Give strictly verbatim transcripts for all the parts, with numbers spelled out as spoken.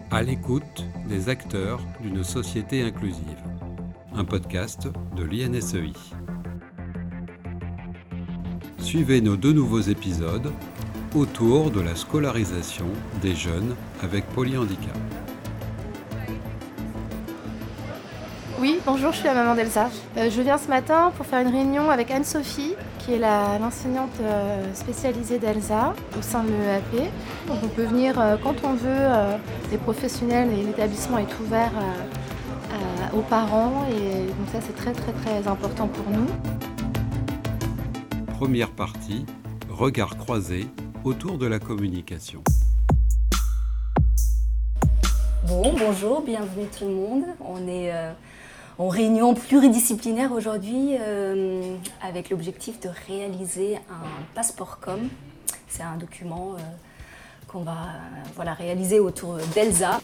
À l'écoute des acteurs d'une société inclusive. Un podcast de l'I N S E I. Suivez nos deux nouveaux épisodes autour de la scolarisation des jeunes avec polyhandicap. Oui, bonjour, je suis la maman d'Elsa. Euh, je viens ce matin pour faire une réunion avec Anne-Sophie, qui est la, l'enseignante euh, spécialisée d'Elsa au sein de l'E A P. Donc on peut venir euh, quand on veut, euh, les professionnels et l'établissement est ouvert euh, euh, aux parents et donc ça c'est très très très important pour nous. Première partie, regard croisé autour de la communication. Bon, bonjour, bienvenue tout le monde. On est euh, en réunion pluridisciplinaire aujourd'hui euh, avec l'objectif de réaliser un passeport com. C'est un document euh, qu'on va euh, voilà, réaliser autour d'Elsa.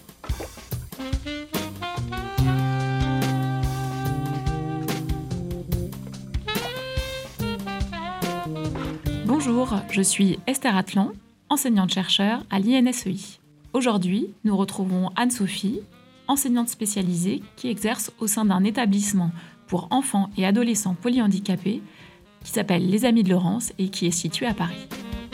Bonjour, je suis Esther Atlan, enseignante-chercheur à l'I N S E I. Aujourd'hui, nous retrouvons Anne-Sophie, enseignante spécialisée qui exerce au sein d'un établissement pour enfants et adolescents polyhandicapés qui s'appelle Les Amis de Laurence et qui est situé à Paris.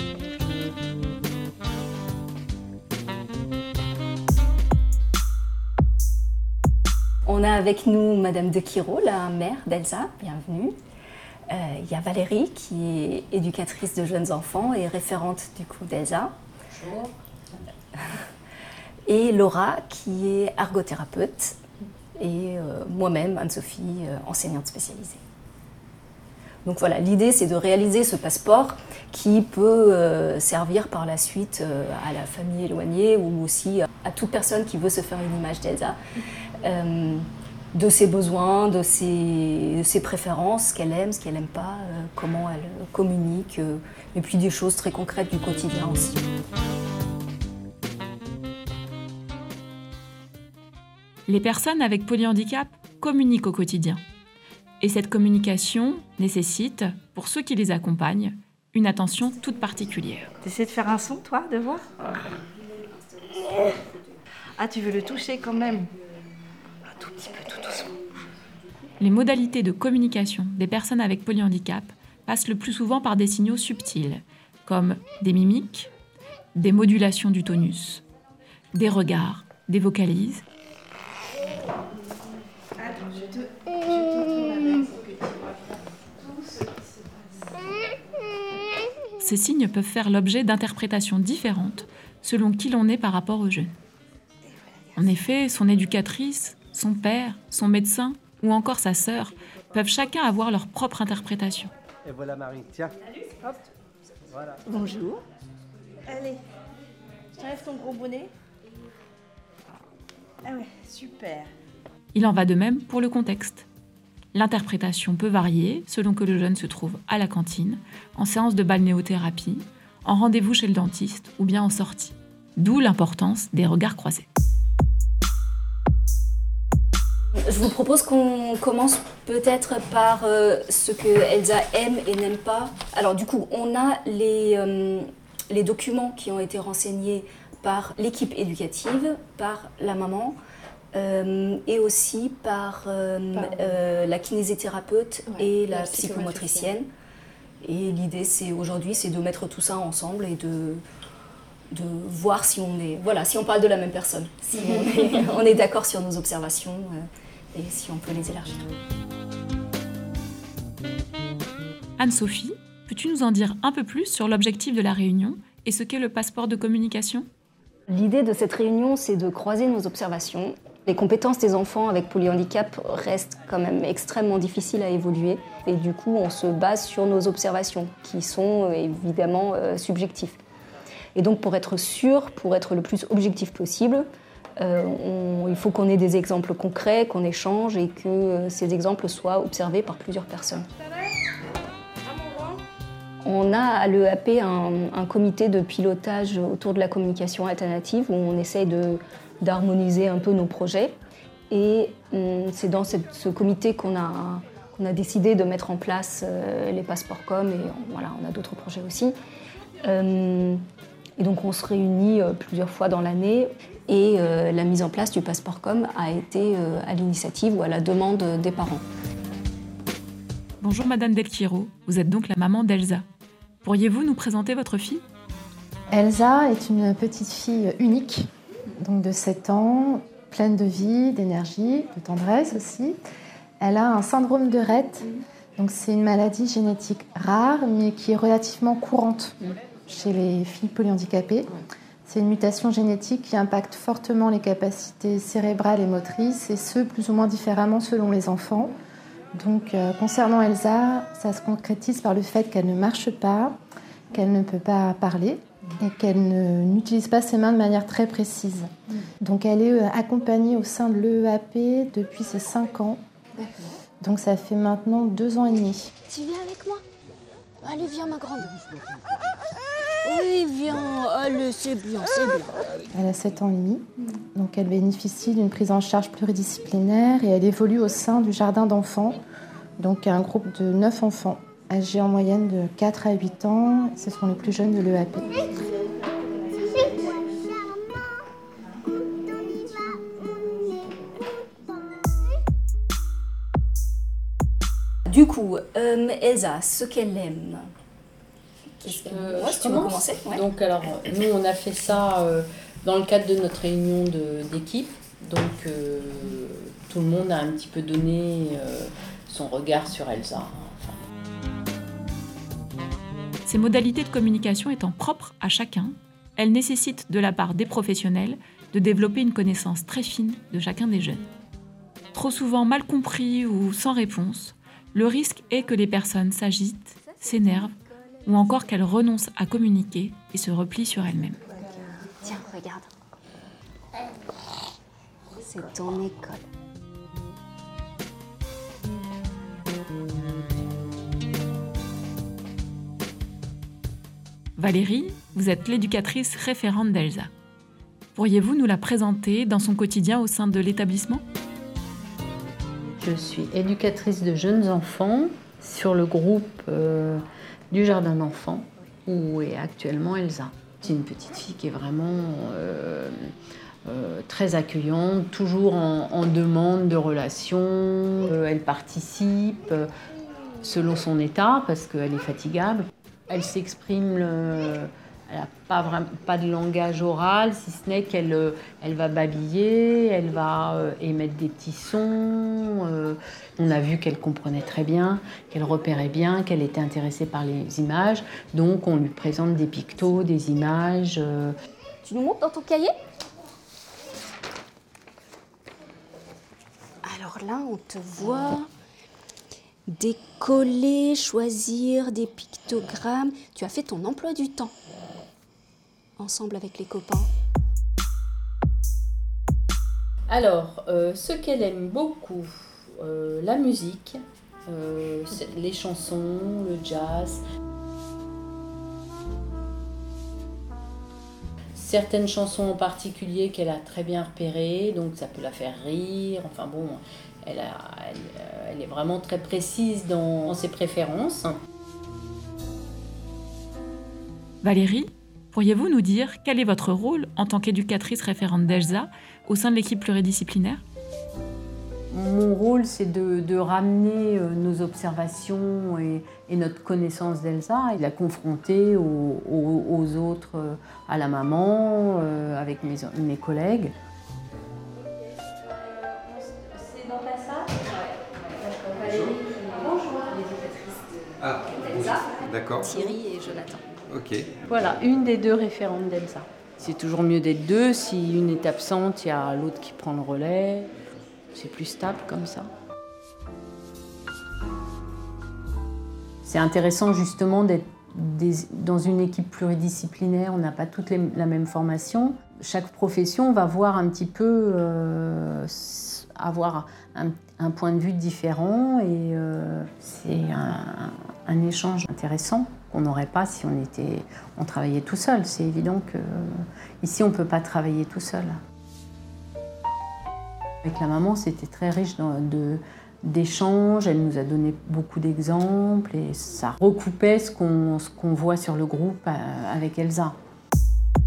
On a avec nous Madame de Quiro, la mère d'Elsa, bienvenue. Euh, il y a Valérie qui est éducatrice de jeunes enfants et référente du coup d'Elsa. Bonjour. Et Laura qui est ergothérapeute et euh, moi-même, Anne-Sophie, euh, enseignante spécialisée. Donc voilà, l'idée c'est de réaliser ce passeport qui peut euh, servir par la suite euh, à la famille éloignée ou aussi à toute personne qui veut se faire une image d'Elsa, euh, de ses besoins, de ses, de ses préférences, ce qu'elle aime, ce qu'elle n'aime pas, euh, comment elle communique, euh, et puis des choses très concrètes du quotidien aussi. Les personnes avec polyhandicap communiquent au quotidien. Et cette communication nécessite, pour ceux qui les accompagnent, une attention toute particulière. T'essaies de faire un son, toi, de voix ? Ah, tu veux le toucher quand même ? Un tout petit peu, tout doucement. Les modalités de communication des personnes avec polyhandicap passent le plus souvent par des signaux subtils, comme des mimiques, des modulations du tonus, des regards, des vocalises. Attends, je te, je te tourne avec pour que tu vois tout ce qui se passe. Ces signes peuvent faire l'objet d'interprétations différentes selon qui l'on est par rapport au jeune. En effet, son éducatrice, son père, son médecin ou encore sa sœur peuvent chacun avoir leur propre interprétation. Et voilà Marie, tiens. Hop. Voilà. Bonjour. Allez, je t'enlève ton gros bonnet. Ah ouais, super. Il en va de même pour le contexte. L'interprétation peut varier selon que le jeune se trouve à la cantine, en séance de balnéothérapie, en rendez-vous chez le dentiste ou bien en sortie. D'où l'importance des regards croisés. Je vous propose qu'on commence peut-être par euh, ce que Elsa aime et n'aime pas. Alors du coup, on a les, euh, les documents qui ont été renseignés par l'équipe éducative, par la maman, euh, et aussi par, euh, par euh, la kinésithérapeute ouais, et la, la psychomotricienne. Et l'idée, c'est aujourd'hui, c'est de mettre tout ça ensemble et de, de voir si on est, voilà, si on parle de la même personne, si on est, on est d'accord sur nos observations euh, et si on peut les élargir. Anne-Sophie, peux-tu nous en dire un peu plus sur l'objectif de la réunion et ce qu'est le passeport de communication ? L'idée de cette réunion, c'est de croiser nos observations. Les compétences des enfants avec polyhandicap restent quand même extrêmement difficiles à évoluer. Et du coup, on se base sur nos observations, qui sont évidemment euh, subjectives. Et donc, pour être sûr, pour être le plus objectif possible, euh, on, il faut qu'on ait des exemples concrets, qu'on échange et que euh, ces exemples soient observés par plusieurs personnes. On a à l'E A P un, un comité de pilotage autour de la communication alternative où on essaye de, d'harmoniser un peu nos projets. Et hum, c'est dans cette, ce comité qu'on a, qu'on a décidé de mettre en place euh, les passeports com et voilà, on a d'autres projets aussi. Euh, Et donc on se réunit euh, plusieurs fois dans l'année et euh, la mise en place du passeport com a été euh, à l'initiative ou à la demande des parents. Bonjour Madame Del Quiro, vous êtes donc la maman d'Elsa. Pourriez-vous nous présenter votre fille ? Elsa est une petite fille unique, donc de sept ans, pleine de vie, d'énergie, de tendresse aussi. Elle a un syndrome de Rett, donc c'est une maladie génétique rare, mais qui est relativement courante chez les filles polyhandicapées. C'est une mutation génétique qui impacte fortement les capacités cérébrales et motrices, et ce, plus ou moins différemment selon les enfants. Donc, euh, concernant Elsa, ça se concrétise par le fait qu'elle ne marche pas, qu'elle ne peut pas parler et qu'elle ne, n'utilise pas ses mains de manière très précise. Donc, elle est euh, accompagnée au sein de l'E E A P depuis ses cinq ans. Donc, ça fait maintenant deux ans et demi. Tu viens avec moi ? Allez, viens, ma grande. Oui, viens. Allez, c'est bien, c'est bien. Elle a sept ans et demi. Donc, elle bénéficie d'une prise en charge pluridisciplinaire et elle évolue au sein du jardin d'enfants. Donc, un groupe de neuf enfants, âgés en moyenne de quatre à huit ans. Ce sont les plus jeunes de l'E E A P. Du coup, euh, Elsa, ce qu'elle aime. Qu'est-ce que... Euh, ouais, je tu veux commence. commencer ouais. Donc, alors, nous, on a fait ça euh, dans le cadre de notre réunion de, d'équipe. Donc, euh, tout le monde a un petit peu donné euh, son regard sur Elsa. Enfin. Ces modalités de communication étant propres à chacun, elles nécessitent de la part des professionnels de développer une connaissance très fine de chacun des jeunes. Trop souvent mal compris ou sans réponse, le risque est que les personnes s'agitent, s'énervent ou encore qu'elles renoncent à communiquer et se replient sur elles-mêmes. Tiens, regarde. C'est ton école. Valérie, vous êtes l'éducatrice référente d'Elsa. Pourriez-vous nous la présenter dans son quotidien au sein de l'établissement ? Je suis éducatrice de jeunes enfants sur le groupe euh, du jardin d'enfants où est actuellement Elsa. C'est une petite fille qui est vraiment euh, euh, très accueillante, toujours en, en demande de relations. Euh, elle participe euh, selon son état parce qu'elle est fatigable. Elle s'exprime, le, elle n'a pas, vraiment, pas de langage oral, si ce n'est qu'elle euh, elle va babiller, elle va euh, émettre des petits sons. Euh, on a vu qu'elle comprenait très bien, qu'elle repérait bien, qu'elle était intéressée par les images. Donc on lui présente des pictos, des images. Euh. Tu nous montres dans ton cahier ? Alors là, on te voit décoller, choisir des pictogrammes. Tu as fait ton emploi du temps ensemble avec les copains. Alors, euh, ce qu'elle aime beaucoup, euh, la musique, euh, les chansons, le jazz. Certaines chansons en particulier qu'elle a très bien repérées, donc ça peut la faire rire. Enfin bon, elle, a, elle, elle est vraiment très précise dans, dans ses préférences. Valérie, pourriez-vous nous dire quel est votre rôle en tant qu'éducatrice référente d'Elsa au sein de l'équipe pluridisciplinaire ? Mon rôle, c'est de, de ramener nos observations et, et notre connaissance d'Elsa et de la confronter aux, aux, aux autres, à la maman, euh, avec mes, mes collègues. C'est dans ta salle ? Ouais. Valérie, bonjour, l'éducatrice Ah, d'Elsa, d'accord. Thierry et Jonathan. Ok. Voilà, une des deux référentes d'Elsa. C'est toujours mieux d'être deux. Si une est absente, il y a l'autre qui prend le relais. C'est plus stable comme ça. C'est intéressant justement d'être des, dans une équipe pluridisciplinaire. On n'a pas toutes les, la même formation. Chaque profession va voir un petit peu, euh, avoir un, un point de vue différent et euh, c'est un, un échange intéressant qu'on n'aurait pas si on, était, on travaillait tout seul. C'est évident qu'ici on ne peut pas travailler tout seul. Avec la maman, c'était très riche de, d'échanges, elle nous a donné beaucoup d'exemples et ça recoupait ce qu'on, ce qu'on voit sur le groupe avec Elsa.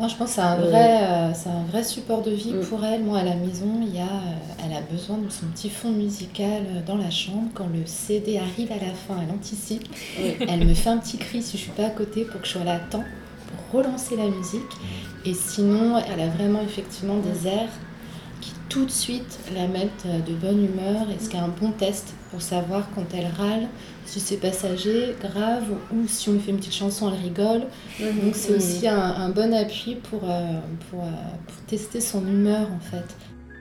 Moi, je pense que c'est un, vrai, euh, c'est un vrai support de vie mmh. pour elle. Moi, à la maison, il y a, euh, elle a besoin de son petit fond musical dans la chambre. Quand le C D arrive à la fin, elle anticipe. Oui. Elle me fait un petit cri si je ne suis pas à côté pour que je sois là à temps pour relancer la musique. Et sinon, elle a vraiment effectivement des airs qui tout de suite la mettent de bonne humeur. Et ce qui est un bon test pour savoir quand elle râle, si c'est passager, grave, ou si on lui fait une petite chanson, elle rigole. Mmh, Donc c'est mmh. aussi un, un bon appui pour, euh, pour, euh, pour tester son humeur en fait.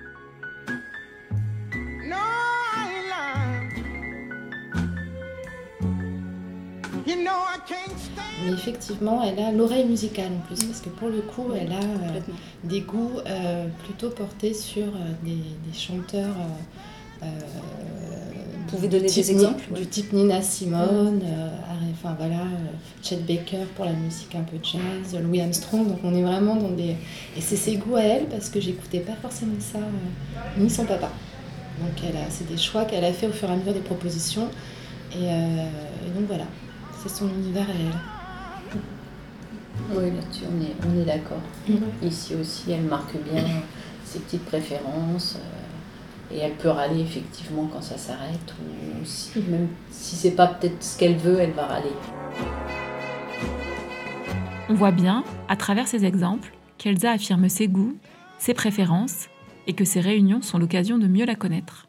Mais effectivement, elle a l'oreille musicale en plus, parce que pour le coup, elle a euh, des goûts euh, plutôt portés sur euh, des, des chanteurs... Euh, Vous pouvez donner type, des exemples Du type Nina Simone, euh, enfin voilà, euh, Chet Baker pour la musique un peu jazz, Louis Armstrong. Donc on est vraiment dans des... Et c'est ses goûts à elle, parce que j'écoutais pas forcément ça, euh, ni son papa. Donc elle a, c'est des choix qu'elle a fait au fur et à mesure des propositions. Et, euh, et donc voilà, c'est son univers à elle. Oui, là-dessus on est, on est d'accord. Mm-hmm. Ici aussi, elle marque bien ses petites préférences. Euh, Et elle peut râler effectivement quand ça s'arrête, ou si, même si c'est pas peut-être ce qu'elle veut, elle va râler. On voit bien, à travers ces exemples, qu'Elsa affirme ses goûts, ses préférences, et que ces réunions sont l'occasion de mieux la connaître.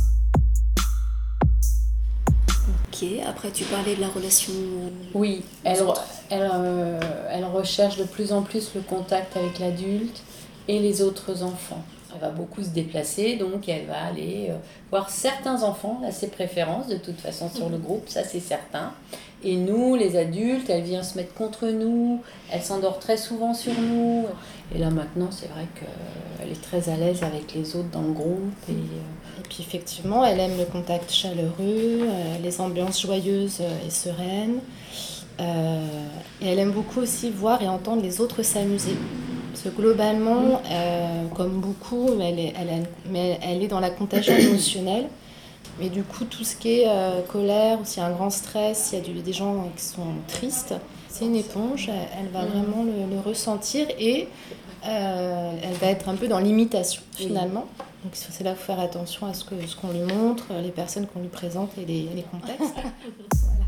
Ok, après tu parlais de la relation... Oui, elle, elle, euh, elle recherche de plus en plus le contact avec l'adulte et les autres enfants. Elle va beaucoup se déplacer, donc elle va aller euh, voir certains enfants, elle a ses préférences de toute façon sur le groupe, ça c'est certain. Et nous, les adultes, elle vient se mettre contre nous, elle s'endort très souvent sur nous. Et là maintenant, c'est vrai qu'elle est très à l'aise avec les autres dans le groupe. Et, euh... et puis effectivement, elle aime le contact chaleureux, euh, les ambiances joyeuses et sereines. Euh, et elle aime beaucoup aussi voir et entendre les autres s'amuser. Parce que globalement, euh, comme beaucoup, elle est, elle, a, mais elle est dans la contagion émotionnelle. Mais du coup, tout ce qui est euh, colère, ou s'il y a un grand stress, s'il y a du, des gens qui sont tristes, c'est une éponge. Elle, elle va vraiment le, le ressentir et euh, elle va être un peu dans l'imitation finalement. Donc c'est là qu'il faut faire attention à ce, que, ce qu'on lui montre, les personnes qu'on lui présente et les, les contextes. Voilà.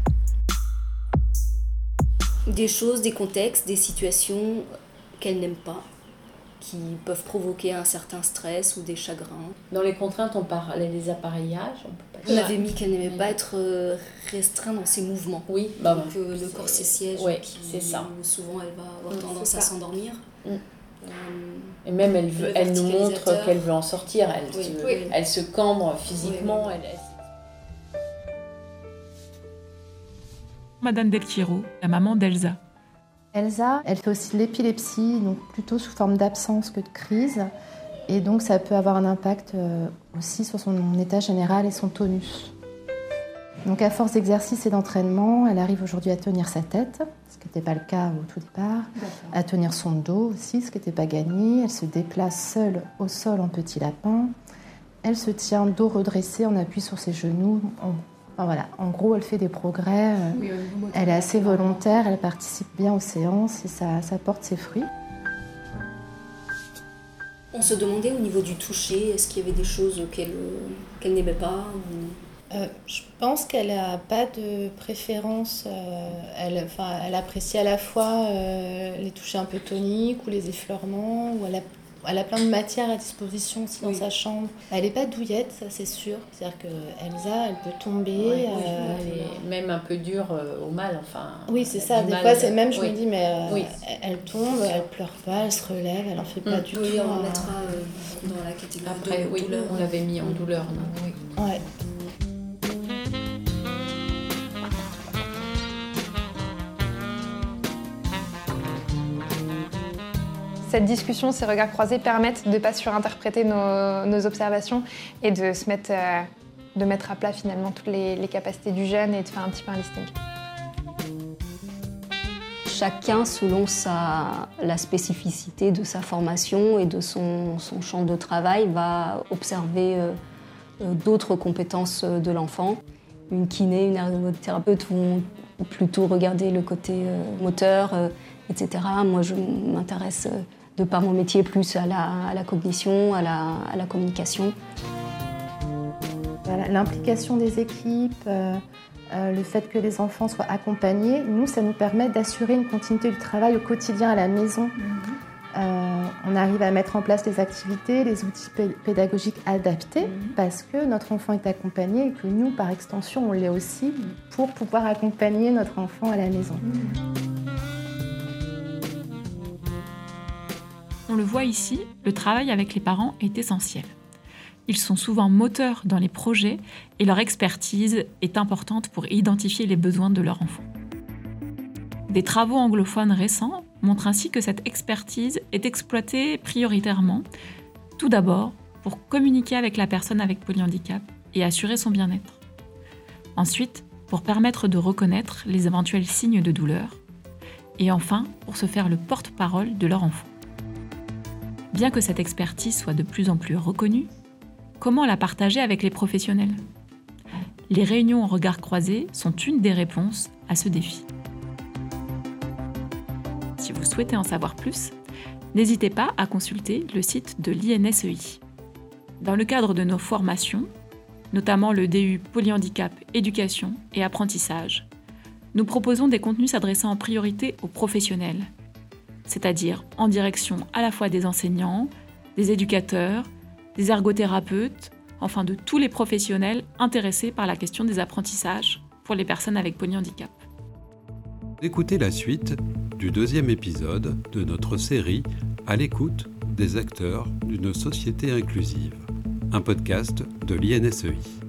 Des choses, des contextes, des situations qu'elle n'aime pas, qui peuvent provoquer un certain stress ou des chagrins. Dans les contraintes, on parlait des appareillages. On peut pas on avait mis qu'elle n'aimait pas être restreinte dans ses mouvements. Oui, bah donc euh, le corset-siège, ouais, qui, c'est ça. Souvent elle va avoir mmh, tendance à s'endormir. Mmh. Euh, Et même elle, veut, elle nous montre qu'elle veut en sortir. Elle, oui, se, oui. elle se cambre physiquement. Oui, oui. Elle, elle... Madame Del Chiro, la maman d'Elsa. Elsa, elle fait aussi de l'épilepsie, donc plutôt sous forme d'absence que de crise. Et donc ça peut avoir un impact aussi sur son état général et son tonus. Donc à force d'exercice et d'entraînement, elle arrive aujourd'hui à tenir sa tête, ce qui n'était pas le cas au tout départ, à tenir son dos aussi, ce qui n'était pas gagné. Elle se déplace seule au sol en petit lapin. Elle se tient dos redressé en appui sur ses genoux. En, enfin, voilà. En gros, elle fait des progrès. Oui, elle est assez volontaire, elle participe bien aux séances et ça, ça porte ses fruits. On se demandait au niveau du toucher, est-ce qu'il y avait des choses qu'elle, qu'elle n'aimait pas ou... euh, Je pense qu'elle n'a pas de préférence. Euh, elle, enfin, elle apprécie à la fois euh, les touchés un peu toniques ou les effleurements, ou elle a, elle a plein de matières à disposition aussi dans oui. sa chambre. Elle n'est pas douillette, ça c'est sûr. C'est-à-dire qu'Elsa, elle peut tomber. Oui, euh, oui, elle est même un peu dure euh, au mal. Enfin, oui, c'est ça. Des mal, fois, c'est même, je oui. me dis, mais euh, oui. elle, elle tombe, elle ne pleure pas, elle se relève, elle n'en fait pas mmh. du oui, tout. On euh... mettra euh, dans la catégorie Après, de oui, douleur. On l'avait mis en douleur. Non oui. Ouais. Cette discussion, ces regards croisés permettent de ne pas surinterpréter nos, nos observations et de se mettre, euh, de mettre à plat finalement toutes les, les capacités du jeune et de faire un petit peu un listing. Chacun, selon sa, la spécificité de sa formation et de son, son champ de travail, va observer euh, d'autres compétences de l'enfant. Une kiné, une ergothérapeute vont plutôt regarder le côté euh, moteur, euh, et cetera. Moi, je m'intéresse, de par mon métier, plus à la, à la cognition, à la, à la communication. Voilà, l'implication des équipes, euh, euh, le fait que les enfants soient accompagnés, nous, ça nous permet d'assurer une continuité du travail au quotidien à la maison. Mmh. Euh, on arrive à mettre en place les activités, les outils p- pédagogiques adaptés, mmh. parce que notre enfant est accompagné et que nous, par extension, on l'est aussi pour pouvoir accompagner notre enfant à la maison. Mmh. On le voit ici, le travail avec les parents est essentiel. Ils sont souvent moteurs dans les projets et leur expertise est importante pour identifier les besoins de leur enfant. Des travaux anglophones récents montrent ainsi que cette expertise est exploitée prioritairement, tout d'abord pour communiquer avec la personne avec polyhandicap et assurer son bien-être. Ensuite, pour permettre de reconnaître les éventuels signes de douleur. Et enfin, pour se faire le porte-parole de leur enfant. Bien que cette expertise soit de plus en plus reconnue, comment la partager avec les professionnels ? Les réunions en regard croisé sont une des réponses à ce défi. Si vous souhaitez en savoir plus, n'hésitez pas à consulter le site de l'I N S E I. Dans le cadre de nos formations, notamment le D U Polyhandicap, Éducation et Apprentissage, nous proposons des contenus s'adressant en priorité aux professionnels, c'est-à-dire en direction à la fois des enseignants, des éducateurs, des ergothérapeutes, enfin de tous les professionnels intéressés par la question des apprentissages pour les personnes avec polyhandicap. Écoutez la suite du deuxième épisode de notre série À l'écoute des acteurs d'une société inclusive, un podcast de l'I N S E I.